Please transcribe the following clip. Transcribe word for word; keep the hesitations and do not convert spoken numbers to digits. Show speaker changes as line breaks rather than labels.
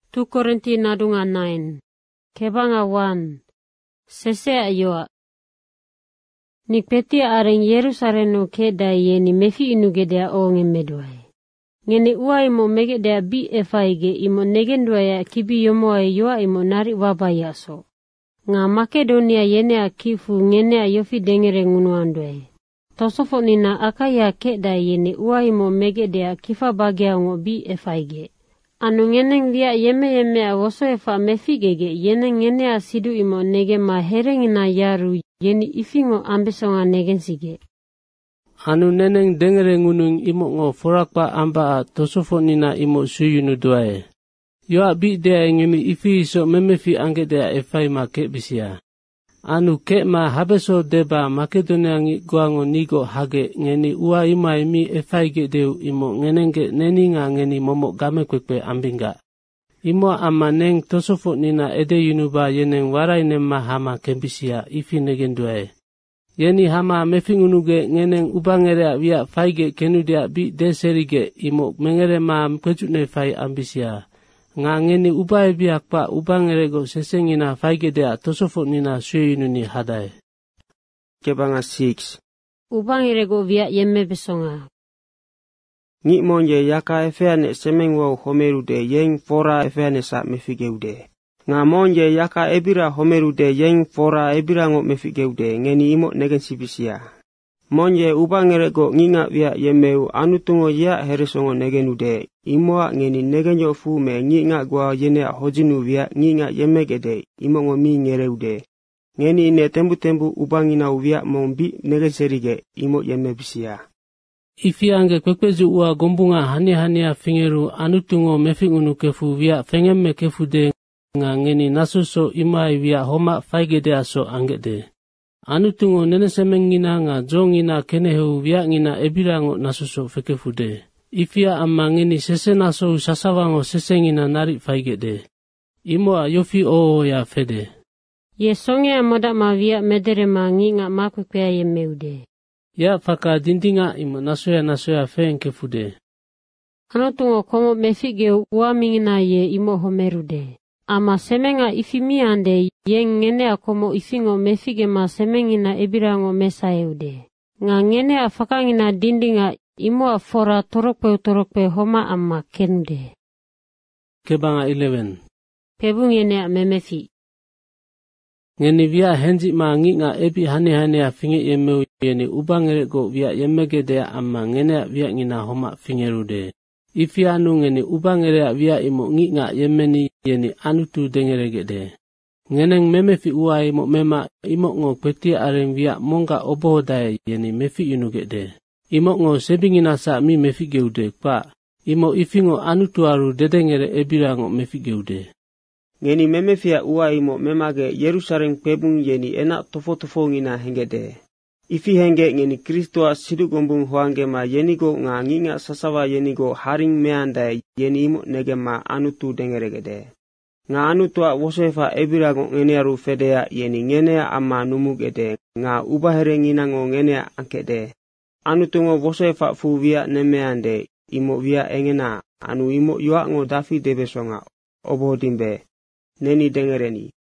Tu Korinti nadunga nine. Kebanga one. Sese ayoa. Ni peti areng Yerusalemu keda ye ni mefi inugedea o ngemedwai. Ngene ua imo megedea bi efaige imo negendua ya kibi yomoa yoa imo nari wabaya so. Nga Makedonia yene akifu ngene ayofi dengere ngunuandwe. Tosofo nina akaya keda yene ua imo megedea kifa bagia ngo bi efaige. Anu ngene via yeme yeme awoso efa mefigege yene ngene asidu imo nege ma herengina yaru yeni ifingo ambesonga negensige.
Anu neneng dengere ngunung imo ngo forakpa amba a tosofo nina imo suyunu duae. Yoa bi dea ngemi ifi iso memefi angge dea efai ma ke bisia. Anu ke ma habeso deba Makedonia ngi guango nigo hage ngeni ua ima imi efai ge deu imo ngenenge neninga ngeni momo game kwekwe ambinga. Imo ama neng tosofo nina ede yunuba yeneng warai nema hama kembisia ifi negenduae. Yeni hama mefingunuge ngeneng ubangere via faige kenudia bi deserige imo mengere ma kwejune fai ambisia. Nga ngeni ubae biak pa ubangerego sesengina faige dea tosofo nina suyununi hadae.
Kebanga six.
Ubangerego via yemme besonga.
Ngi monje yaka efeane semengwo homerude yeng fora efeane sa mefigeude. Nga monje yaka ebira homerude yeng fora ebira ngo mefigeude ngeni imo negen sibisia. Monje ubangerego nginga via yemeu anutungo ya heresongo negenude. Imoa ngeni negenyo fu me nginga gwa yene hojinu via nginga yemegede imo ngo mi ngereude. Ngeni ine tembu tembu ubangina uvia mombi negen serige imo yemebisia.
Ifi ange kwekwezu ua gombunga hani hani a fingeru anutungo mefingunu kefu via fengemme kefu de nga ngeni nasuso imai via homa faigede aso angede. Anutungo nene semengina nga jongina keneheu via ngina ebirango nasuso fekefu de. Ifia amma ngeni sese naso sasawango sesengina nari faigede. Imo a yofi oo ya fede.
Ye songe amoda ma via medere ma nginga makwekwea ye meude.
Ya faka dindinga imo nasoya nasoya fenke fude.
Anotungo komo mefige ua mingina ye imo homerude. Ama semenga ifimiande ye ngene akomo ifingo mefige ma semengina ebirango mesayeude. Nga ngene afakangina dindinga imo afora torokpe torokpe homa amma kenude.
Kebanga eleven.
Pebu ngene memefi.
Ngeni via henji ma nginga ebi hane hane a finge yemeu yeni ubangerego via yemegedea amma ngene via ngina homa fingerude. Ifi anu ngeni ubangere via imo nginga yemeni yeni anutu dengeregede. Ngeneng memefi ua imo mema imo ngo kweti areng via monga obohodae yeni mefi inugede. Imo ngo sebingina sa mi mefi geude kwa. Imo ifingo anutu aru dedengere ebirango mefi geude.
Ngeni memefia ua imo memage Yerusalem pebung yeni ena tofo tofo ngina hengede. Ifi henge ngeni Kristoa sidu gombung hoange ma yenigo nga nginga sasawa yenigo haring meanda yeni imo nege ma anutu dengeregede. Nga anutua wosefa ebirago ngenearu fedea yeni ngenea ama numugede nga ubahere nginango ngenea ankede. Anutungo wosefa fu via nemeande imo via engena anu imo yuango dafi debesonga obodimbe. Neni dengereni.